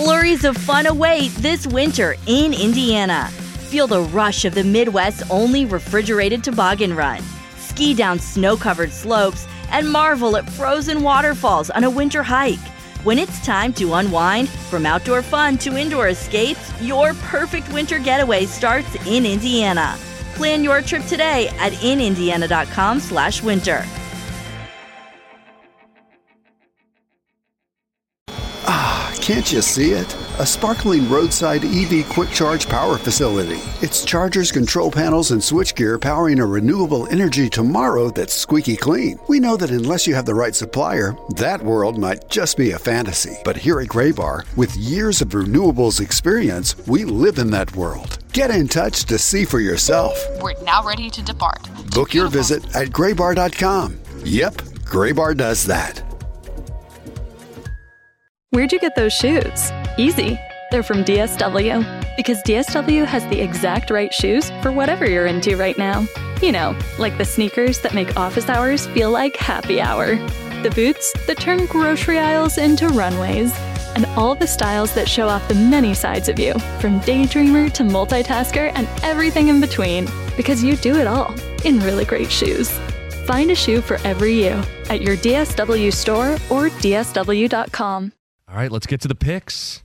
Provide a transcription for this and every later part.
Flurries of fun await this winter in Indiana. Feel the rush of the Midwest's only refrigerated toboggan run. Ski down snow-covered slopes and marvel at frozen waterfalls on a winter hike. When it's time to unwind, from outdoor fun to indoor escapes, your perfect winter getaway starts in Indiana. Plan your trip today at inindiana.com/winter. Can't you see it? A sparkling roadside EV quick charge power facility. It's chargers, control panels, and switchgear powering a renewable energy tomorrow that's squeaky clean. We know that unless you have the right supplier, that world might just be a fantasy. But here at Graybar, with years of renewables experience, we live in that world. Get in touch to see for yourself. We're now ready to depart. Book your visit at graybar.com. Yep, Graybar does that. Where'd you get those shoes? Easy. They're from DSW. Because DSW has the exact right shoes for whatever you're into right now. You know, like the sneakers that make office hours feel like happy hour. The boots that turn grocery aisles into runways. And all the styles that show off the many sides of you, from daydreamer to multitasker and everything in between. Because you do it all in really great shoes. Find a shoe for every you at your DSW store or DSW.com. All right, let's get to the picks.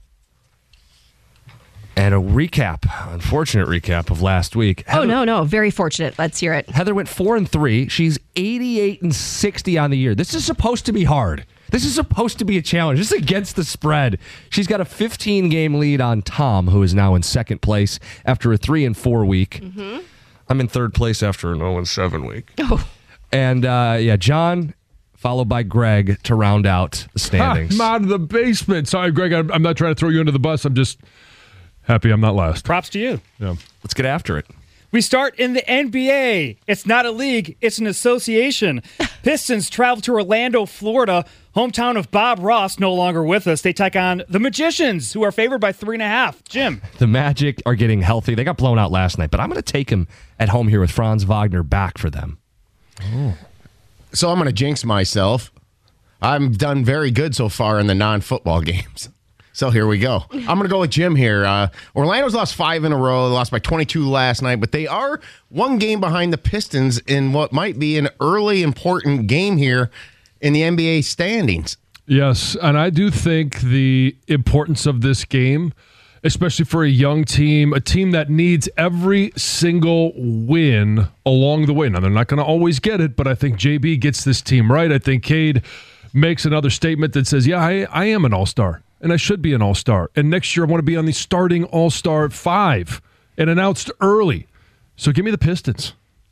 And a recap, unfortunate recap of last week. Heather, no. Very fortunate. Let's hear it. Heather went 4-3. She's 88-60 on the year. This is supposed to be hard. This is supposed to be a challenge. This is against the spread. She's got a 15-game lead on Tom, who is now in second place after a 3-4 week. Mm-hmm. I'm in third place after an 0-7 week. Oh. And, John, followed by Greg to round out the standings. I'm out of the basement. Sorry, Greg, I'm not trying to throw you under the bus. I'm just happy I'm not last. Props to you. Yeah. Let's get after it. We start in the NBA. It's not a league, it's an association. Pistons travel to Orlando, Florida, hometown of Bob Ross, no longer with us. They take on the Magicians, who are favored by 3.5. Jim. The Magic are getting healthy. They got blown out last night, but I'm going to take them at home here with Franz Wagner back for them. Oh. So I'm going to jinx myself. I've done very good so far in the non-football games. So here we go. I'm going to go with Jim here. Orlando's lost 5 in a row. They lost by 22 last night, but they are one game behind the Pistons in what might be an early important game here in the NBA standings. Yes, and I do think the importance of this game, especially for a young team, a team that needs every single win along the way. Now, they're not going to always get it, but I think JB gets this team right. I think Cade makes another statement that says, yeah, I am an all-star, and I should be an all-star. And next year I want to be on the starting all-star 5 and announced early. So give me the Pistons.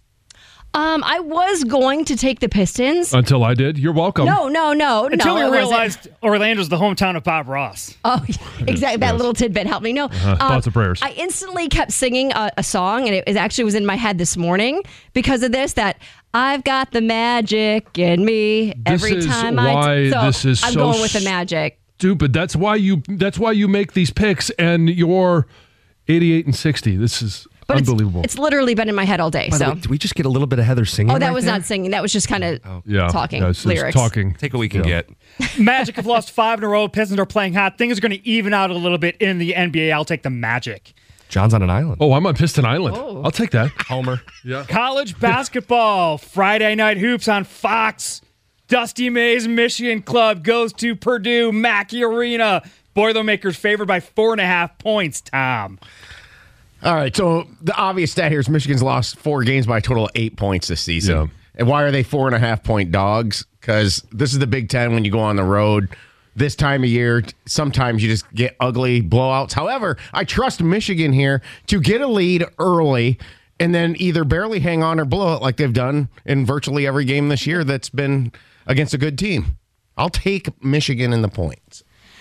I was going to take the Pistons. Until I did. You're welcome. No. Until we realized Orlando's the hometown of Bob Ross. Oh, exactly. That little tidbit helped me. No. Thoughts and prayers. I instantly kept singing a song, and it actually was in my head this morning because of this, that I've got the magic in me every time I'm going with the magic. Stupid. That's why you make these picks, and you're 88-60. This is unbelievable. It's literally been in my head all day. So did we just get a little bit of Heather singing? Oh, that right was there? not singing. That was just kind of talking lyrics. Talking. Take what we can get. Magic have lost 5 in a row. Pistons are playing hot. Things are going to even out a little bit in the NBA. I'll take the Magic. John's on an island. Oh, I'm on Piston Island. Oh. I'll take that. Homer. Yeah. College basketball. Friday night hoops on Fox. Dusty Mays Michigan Club goes to Purdue Mackey Arena. Boilermakers favored by 4.5 points, Tom. All right, so the obvious stat here is Michigan's lost 4 games by a total of 8 points this season. Yeah. And why are they 4.5-point dogs? Because this is the Big Ten when you go on the road. This time of year, sometimes you just get ugly blowouts. However, I trust Michigan here to get a lead early and then either barely hang on or blow it like they've done in virtually every game this year that's been against a good team. I'll take Michigan in the points.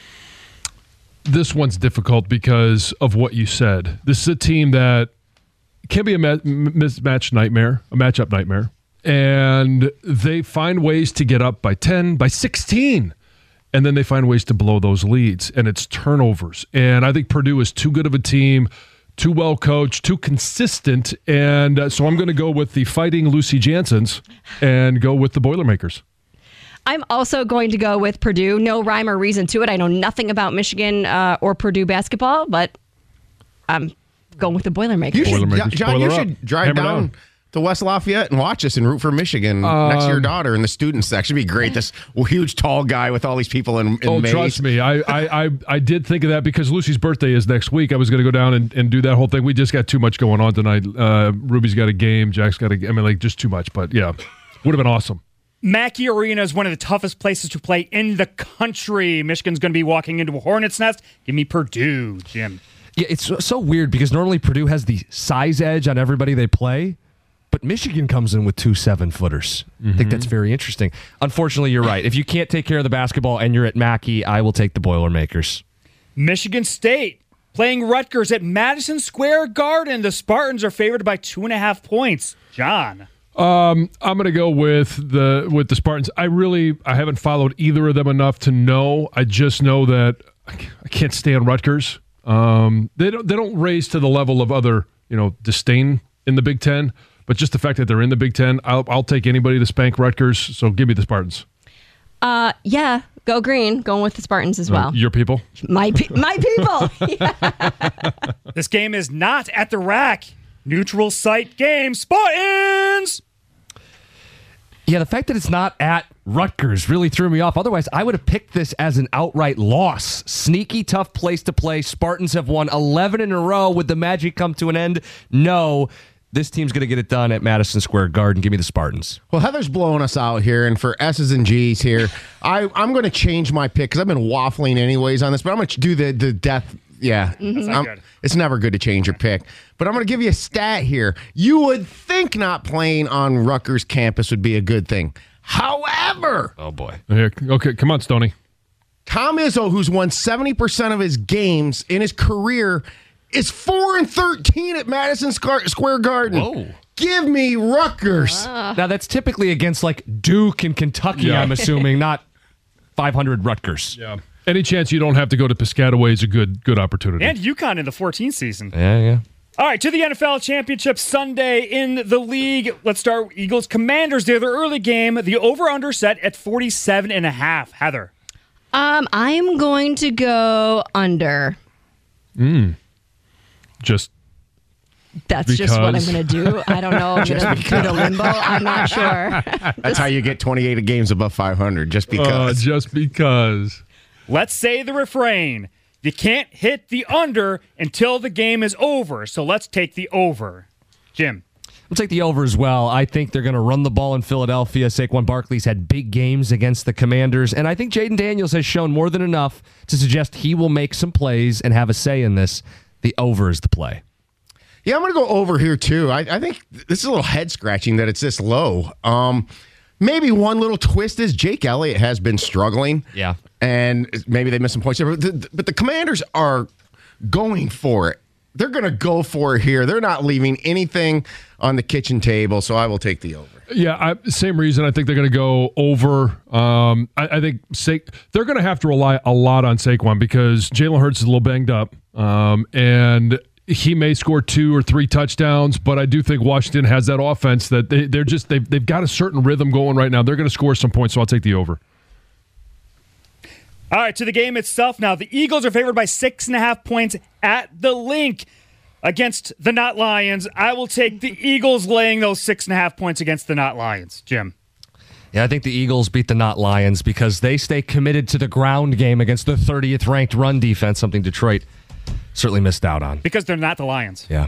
This one's difficult because of what you said. This is a team that can be a mismatch nightmare, a matchup nightmare. And they find ways to get up by 10, by 16. And then they find ways to blow those leads. And it's turnovers. And I think Purdue is too good of a team, too well coached, too consistent. And so I'm going to go with the Fighting Lucy Jansons and go with the Boilermakers. I'm also going to go with Purdue. No rhyme or reason to it. I know nothing about Michigan or Purdue basketball, but I'm going with the Boilermakers. John, you should drive down to West Lafayette and watch us and root for Michigan next to your daughter in the student section. It'd be great. This huge, tall guy with all these people in Mays. Trust me. I did think of that because Lucy's birthday is next week. I was going to go down and do that whole thing. We just got too much going on tonight. Ruby's got a game. Jack's got just too much. But, yeah, would have been awesome. Mackey Arena is one of the toughest places to play in the country. Michigan's going to be walking into a hornet's nest. Give me Purdue, Jim. Yeah, it's so weird because normally Purdue has the size edge on everybody they play. But Michigan comes in with 2 7-footers. I think that's very interesting. Unfortunately, you're right. If you can't take care of the basketball and you're at Mackey, I will take the Boilermakers. Michigan State playing Rutgers at Madison Square Garden. The Spartans are favored by 2.5 points. John. I'm going to go with the Spartans. I haven't followed either of them enough to know. I just know that I can't stand Rutgers. They don't raise to the level of other disdain in the Big Ten. But just the fact that they're in the Big Ten, I'll take anybody to spank Rutgers, so give me the Spartans. Yeah, go green. Going with the Spartans as well. Your people? My people. This game is not at the rack. Neutral site game. Spartans! Yeah, the fact that it's not at Rutgers really threw me off. Otherwise, I would have picked this as an outright loss. Sneaky, tough place to play. Spartans have won 11 in a row. Would the magic come to an end? No. This team's going to get it done at Madison Square Garden. Give me the Spartans. Well, Heather's blowing us out here, and for S's and G's here, I'm going to change my pick because I've been waffling anyways on this, but I'm going to do the death. Yeah, That's not good. It's never good to change your pick. But I'm going to give you a stat here. You would think not playing on Rutgers campus would be a good thing. However, oh boy. Here, okay, come on, Stoney. Tom Izzo, who's won 70% of his games in his career, is 4-13 at Madison Square Garden. Whoa. Give me Rutgers. Now, that's typically against like Duke and Kentucky, I'm assuming, not 500 Rutgers. Yeah. Any chance you don't have to go to Piscataway is a good opportunity. And UConn in the 14th season. Yeah. All right, to the NFL Championship Sunday in the league. Let's start Eagles Commanders. They're the early game. The over-under set at 47.5. Heather. I'm going to go under. That's just what I'm going to do. I don't know. I'm going to go to limbo. I'm not sure. That's how you get 28 games above 500, just because. Just because. Let's say the refrain. You can't hit the under until the game is over. So let's take the over. Jim. We'll take the over as well. I think they're going to run the ball in Philadelphia. Saquon Barkley's had big games against the Commanders, and I think Jaden Daniels has shown more than enough to suggest he will make some plays and have a say in this. The over is the play. Yeah, I'm going to go over here, too. I think this is a little head-scratching that it's this low. Maybe one little twist is Jake Elliott has been struggling. Yeah. And maybe they missed some points there. But the Commanders are going for it. They're going to go for it here. They're not leaving anything on the kitchen table, so I will take the over. Yeah, same reason. I think they're going to go over. I think they're going to have to rely a lot on Saquon because Jalen Hurts is a little banged up, and he may score 2 or 3 touchdowns. But I do think Washington has that offense that they've got a certain rhythm going right now. They're going to score some points, so I'll take the over. All right, to the game itself now. The Eagles are favored by 6.5 points at the Link against the Not Lions. I will take the Eagles laying those 6.5 points against the Not Lions. Jim. Yeah, I think the Eagles beat the Not Lions because they stay committed to the ground game against the 30th ranked run defense, something Detroit certainly missed out on. Because they're not the Lions. Yeah.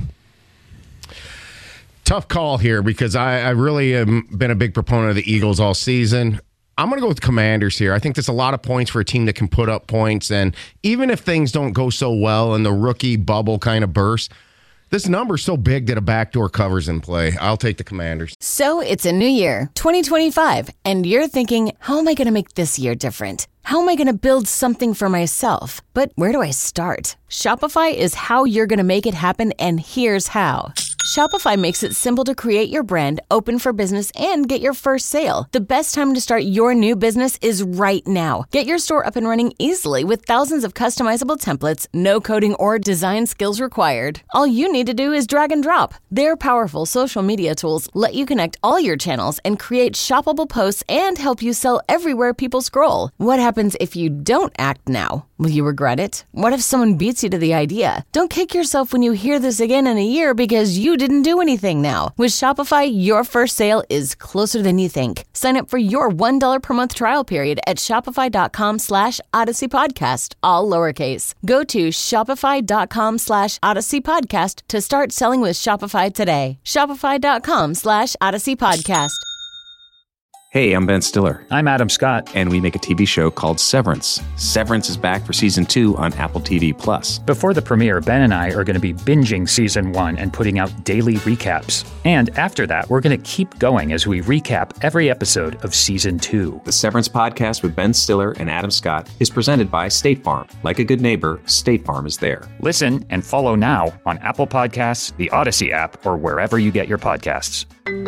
Tough call here because I really have been a big proponent of the Eagles all season. I'm going to go with the Commanders here. I think there's a lot of points for a team that can put up points. And even if things don't go so well and the rookie bubble kind of bursts, this number's so big that a backdoor cover's in play. I'll take the Commanders. So it's a new year, 2025, and you're thinking, how am I going to make this year different? How am I going to build something for myself? But where do I start? Shopify is how you're going to make it happen, and here's how. Shopify makes it simple to create your brand, open for business, and get your first sale. The best time to start your new business is right now. Get your store up and running easily with thousands of customizable templates, no coding or design skills required. All you need to do is drag and drop. Their powerful social media tools let you connect all your channels and create shoppable posts and help you sell everywhere people scroll. What happens if you don't act now? Will you regret it? What if someone beats you to the idea? Don't kick yourself when you hear this again in a year because you didn't do anything now. With Shopify, your first sale is closer than you think. Sign up for your $1 per month trial period at shopify.com/Odyssey Podcast, all lowercase. Go to shopify.com/Odyssey Podcast to start selling with Shopify today. Shopify.com/Odyssey Podcast. Hey, I'm Ben Stiller. I'm Adam Scott. And we make a TV show called Severance. Severance is back for season 2 on Apple TV+. Before the premiere, Ben and I are going to be binging season 1 and putting out daily recaps. And after that, we're going to keep going as we recap every episode of season 2. The Severance podcast with Ben Stiller and Adam Scott is presented by State Farm. Like a good neighbor, State Farm is there. Listen and follow now on Apple Podcasts, the Odyssey app, or wherever you get your podcasts.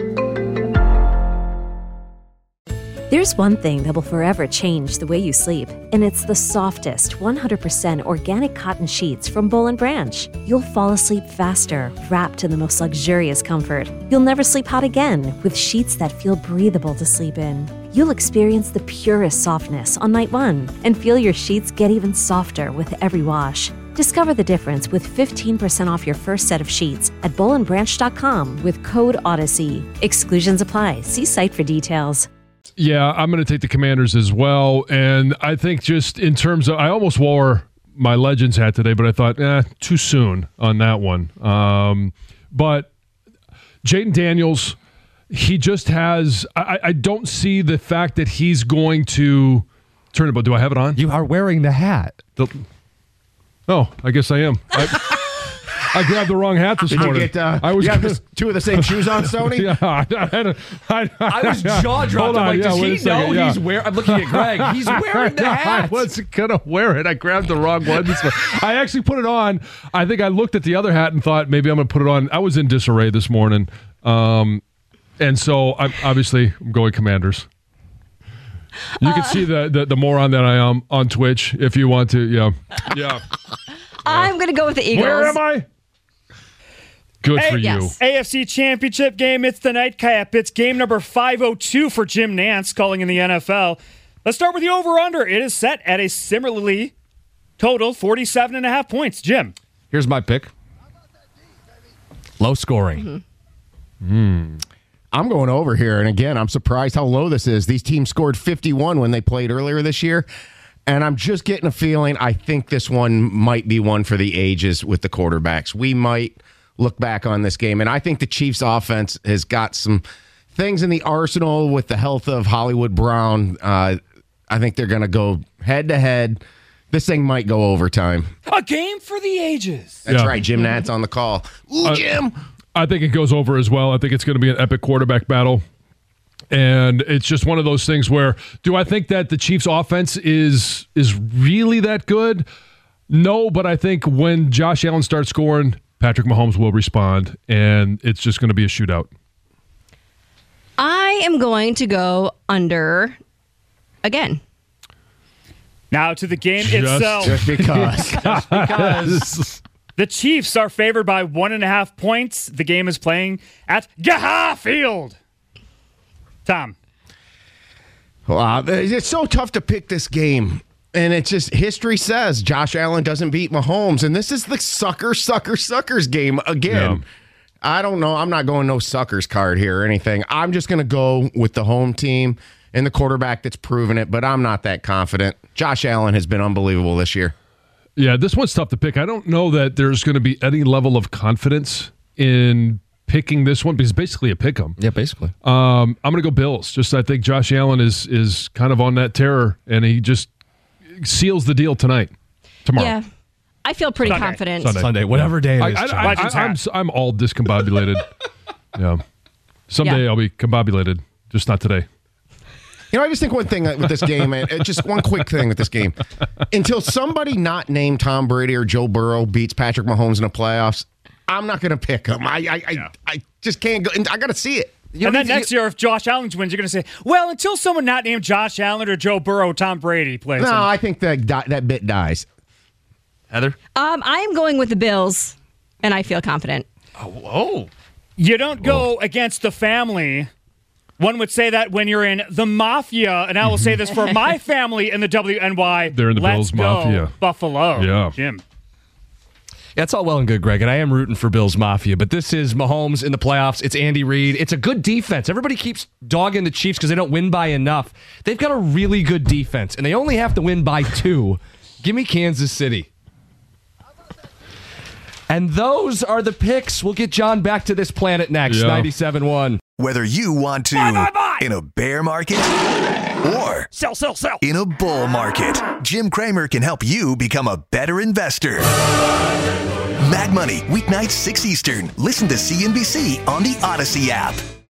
There's one thing that will forever change the way you sleep, and it's the softest, 100% organic cotton sheets from Boll & Branch. You'll fall asleep faster, wrapped in the most luxurious comfort. You'll never sleep hot again with sheets that feel breathable to sleep in. You'll experience the purest softness on night 1 and feel your sheets get even softer with every wash. Discover the difference with 15% off your first set of sheets at bollandbranch.com with code Odyssey. Exclusions apply. See site for details. Yeah, I'm going to take the Commanders as well. And I think just in terms of, I almost wore my Legends hat today, but I thought, too soon on that one. But Jayden Daniels, he just has, I don't see the fact that he's going to turn it, but do I have it on? You are wearing the hat. Oh, I guess I am. I grabbed the wrong hat this morning. Did you get, you have two of the same shoes on, Stoney? Yeah, I was jaw-dropped. I'm like, does he know he's wearing... I'm looking at Greg. He's wearing the hat. I wasn't going to wear it. I grabbed the wrong one. I actually put it on. I think I looked at the other hat and thought maybe I'm going to put it on. I was in disarray this morning. And so, I'm going Commanders. You can see the moron that I am on Twitch if you want to. Yeah. I'm going to go with the Eagles. Where am I? Good for you. Yes. AFC Championship game. It's the nightcap. It's game number 502 for Jim Nantz calling in the NFL. Let's start with the over-under. It is set at a similarly total 47.5 points. Jim. Here's my pick. Low scoring. I'm going over here. And again, I'm surprised how low this is. These teams scored 51 when they played earlier this year. And I'm just getting a feeling I think this one might be one for the ages with the quarterbacks. We might look back on this game. And I think the Chiefs offense has got some things in the arsenal with the health of Hollywood Brown. I think they're going to go head-to-head. This thing might go overtime. A game for the ages. That's right. Jim Nantz on the call. Ooh, Jim. I think it goes over as well. I think it's going to be an epic quarterback battle. And it's just one of those things where, do I think that the Chiefs offense is really that good? No, but I think when Josh Allen starts scoring, Patrick Mahomes will respond, and it's just going to be a shootout. I am going to go under again. Now to the game itself. Just because. Just because. The Chiefs are favored by 1.5 points. The game is playing at Gaha Field. Tom. Wow, it's so tough to pick this game. And it's just, history says Josh Allen doesn't beat Mahomes. And this is the suckers game again. Yeah. I don't know. I'm not going no suckers card here or anything. I'm just going to go with the home team and the quarterback that's proven it, but I'm not that confident. Josh Allen has been unbelievable this year. Yeah, this one's tough to pick. I don't know that there's going to be any level of confidence in picking this one because it's basically a pick 'em. Yeah, basically. I'm going to go Bills. Just I think Josh Allen is kind of on that terror, and he just tomorrow. Yeah, I feel pretty confident. Sunday, whatever day it is. I'm all discombobulated. Yeah. Someday I'll be combobulated, just not today. I just think one thing with this game, and just one quick thing with this game. Until somebody not named Tom Brady or Joe Burrow beats Patrick Mahomes in the playoffs, I'm not going to pick them. I just can't go. I got to see it. And then next year, if Josh Allen wins, you're going to say, well, until someone not named Josh Allen or Joe Burrow, Tom Brady plays him. I think that bit dies. Heather? I am going with the Bills, and I feel confident. Oh. You don't go against the family. One would say that when you're in the Mafia, and I will say this for my family in the WNY. They're in the Bills Mafia. Buffalo. Yeah. Jim. That's all well and good, Greg, and I am rooting for Bills Mafia, but this is Mahomes in the playoffs. It's Andy Reid. It's a good defense. Everybody keeps dogging the Chiefs because they don't win by enough. They've got a really good defense, and they only have to win by 2. Give me Kansas City. And those are the picks. We'll get John back to this planet next. 97.1. Whether you want to buy. In a bear market or sell in a bull market, Jim Cramer can help you become a better investor. Mad Money, weeknights 6 Eastern. Listen to CNBC on the Odyssey app.